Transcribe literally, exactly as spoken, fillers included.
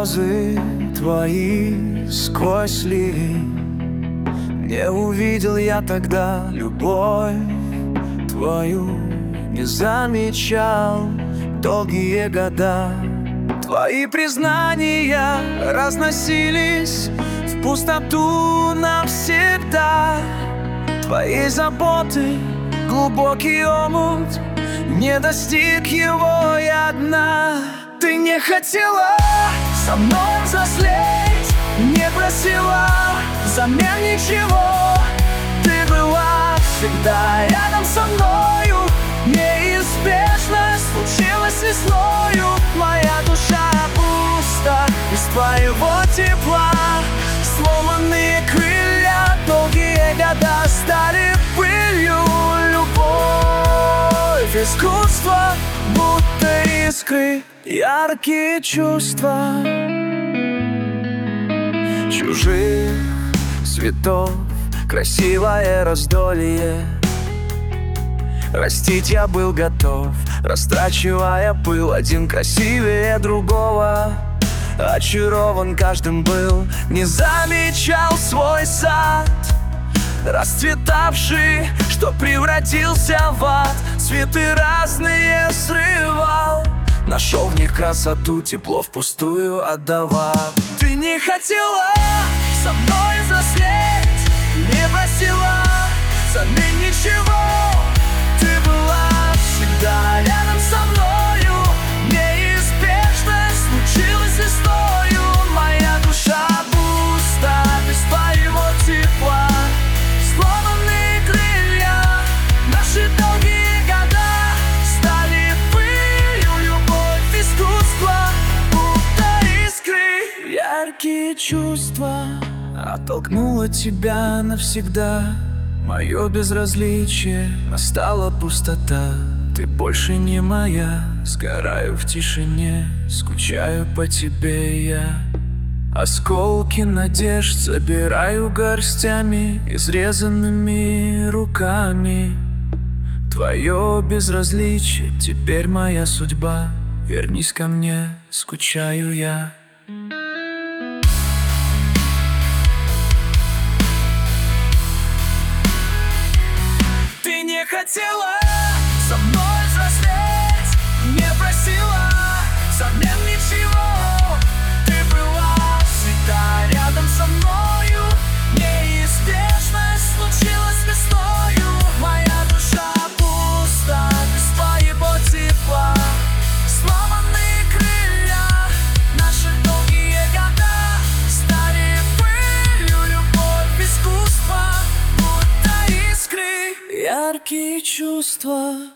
слезы твои сквозь ливень. Не увидел я тогда любовь твою, не замечал долгие года. Твои признания разносились в пустоту навсегда. Твои заботы глубокий омут, не достиг его я дна. Ты не хотела со мной взрослеть, не просила взамен ничего. Ты была всегда рядом со мною, неизбежно случилось весною. Моя душа пуста без твоего тепла. Сломанные крылья, долгие года стали пылью. Любовь, искусство, будто искры, яркие чувства чужих цветов, красивое раздолье. Растить я был готов, растрачивая пыл, один красивее другого. Очарован каждым был, не замечал свой сад, расцветавший, что превратился в ад. Цветы разные срывал, нашел в них красоту, тепло впустую отдавал. Ты не хотела со мной взрослеть, не просила взамен ничего. Ты была всегда рядом со мною, неизбежно случилось весною. Моя душа пуста без твоего тепла. Сломанные крылья, наши долгие года стали пылью. Любовь, искусство, будто искры, яркие чувства. Оттолкнула тебя навсегда мое безразличие, настала пустота. Ты больше не моя, сгораю в тишине, скучаю по тебе я. Осколки надежд собираю горстями, изрезанными руками. Твое безразличие теперь моя судьба, вернись ко мне, скучаю я. Ты не хотела со мной взрослеть, не просила взамен ничего. Ты была всегда рядом со мною, неизбежно случилось весною. Моя душа пуста без твоего тепла. Сломанные крылья, наши долгие года стали пылью. Любовь, искусство, будто искры, яркие чувства.